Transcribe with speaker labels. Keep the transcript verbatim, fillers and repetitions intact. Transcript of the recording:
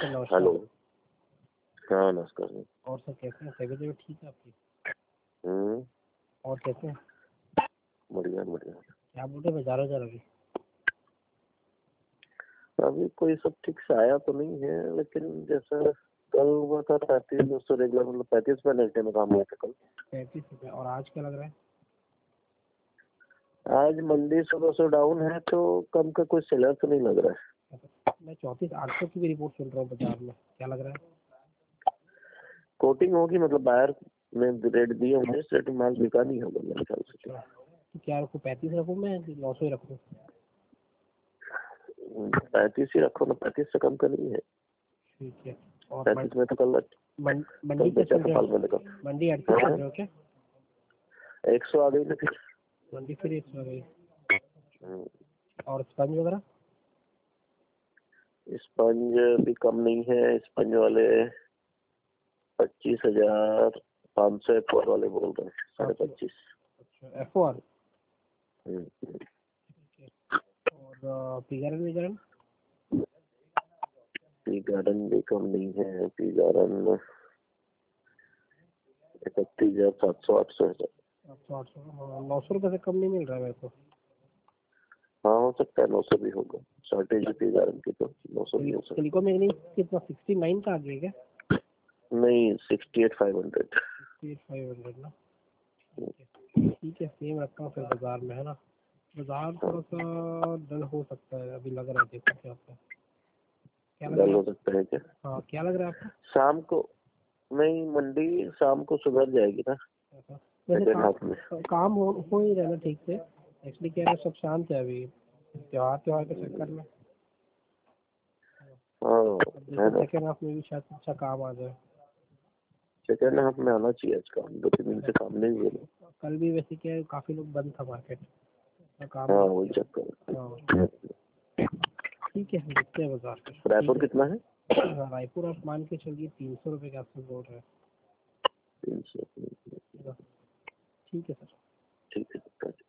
Speaker 1: Sir नमस्कार।
Speaker 2: Hello. हाँ नमस्कार सर।
Speaker 1: और सर कैसे हैं? तबीयत वबीयत ठीक है आपकी?
Speaker 2: हम्म
Speaker 1: और कैसे हैं?
Speaker 2: बढ़िया बढ़िया।
Speaker 1: क्या बोल रहे हैं? बाजार बाजार अभी
Speaker 2: अभी कोई सब ठीक से आया तो नहीं है, लेकिन जैसा कल हुआ था पैंतीस दो सौ रेगुलर, मतलब पैंतीस में घंटे में काम हुआ था कल।
Speaker 1: पैंतीस रुपये। और आज क्या लग रहा है?
Speaker 2: आज मंदी सुबह से डाउन है, तो कम का कोई सेलर तो नहीं लग रहा है।
Speaker 1: मैं चौंतीस आठ सौ की भी रिपोर्ट सुन रहा हूँ बाजार में। क्या लग रहा है?
Speaker 2: कोटिंग होगी, मतलब बायर ने रेट दिए होंगे, इस रेट में माल बिका नहीं होगा मेरे ख्याल से।
Speaker 1: अच्छा, तो क्या रखूँ? पैंतीस रखूँ मैं, नौ सौ ही रखूँ?
Speaker 2: पैंतीस ही रखो ना, पैंतीस से कम का नहीं है।
Speaker 1: ठीक है। और
Speaker 2: पैंतीस में तो कल
Speaker 1: मन, मंडी
Speaker 2: कल
Speaker 1: क्या
Speaker 2: बेचा
Speaker 1: चल
Speaker 2: था
Speaker 1: रहा
Speaker 2: पाल
Speaker 1: है?
Speaker 2: में का
Speaker 1: मंडी अड़तीस चल रहा है क्या?
Speaker 2: एक सौ आ गई ना फिर।
Speaker 1: मंडी फिर एक सौ आ गई।
Speaker 2: हम्म,
Speaker 1: और स्पंज वगैरह?
Speaker 2: स्पंज भी कम नहीं है। स्पंज वाले पच्चीस हजार पाँच सौ एक वाले बोल रहे हैं, साढ़े पच्चीस।
Speaker 1: अच्छा, एफ ओ आर। और P garden V garden?
Speaker 2: P garden भी कम नहीं है। पी गार्डन इकतीस हजार सात सौ आठ सौ है।
Speaker 1: आठ सौ आठ सौ नौ सौ रुपये से कम नहीं मिल रहा है मेरे को।
Speaker 2: हाँ हो सकता है नौ सौ भी होगा। शॉर्टेज है पी गार्डन की, तो नौ सौ भी हो सकता
Speaker 1: सिलिकॉन मैग्नीज कितना सिक्सटी नाइन का आ गया क्या?
Speaker 2: है। नहीं sixty eight five hundred.
Speaker 1: Sixty eight five hundred ना। ठीक है ठीक है, सेम रखता हूँ फिर बाजार में, है ना। बाजार थोड़ा सा डल हो सकता है अभी लग रहा है। देखो क्या होता है। क्या लग
Speaker 2: डल
Speaker 1: रहा
Speaker 2: हो
Speaker 1: है?
Speaker 2: सकता है क्या?
Speaker 1: हाँ, क्या लग रहा है आपको?
Speaker 2: शाम को नहीं, मंडी शाम को सुधर जाएगी ना।
Speaker 1: ऐसा वैसे
Speaker 2: सेकेंड
Speaker 1: काम
Speaker 2: हाफ में।
Speaker 1: काम हो हो ही रहा है ना ठीक से। एक्चुअली क्या है, सब शांत है अभी त्योहार त्योहार के चक्कर में।
Speaker 2: हाँ
Speaker 1: अब
Speaker 2: है
Speaker 1: देखो
Speaker 2: ना।
Speaker 1: सेकेंड हाफ में भी शायद अच्छा काम आ जाए।
Speaker 2: सेकेंड हाफ में आना चाहिए आज काम, दो तीन दिन से काम नहीं हुआ ना।
Speaker 1: कल भी वैसे क्या है, काफी लोग बंद था मार्केट, तो काम
Speaker 2: हाँ
Speaker 1: नहीं
Speaker 2: वही
Speaker 1: किया।
Speaker 2: चक्कर।
Speaker 1: हाँ ठीक है, देखते हैं बाजार पे।
Speaker 2: रायपुर कितना है?
Speaker 1: रायपुर आप मान के चलिए तीन सौ रुपये के आसपास बोल रहे
Speaker 2: तीन सौ।
Speaker 1: हैं। ठीक है सर।
Speaker 2: ठीक है।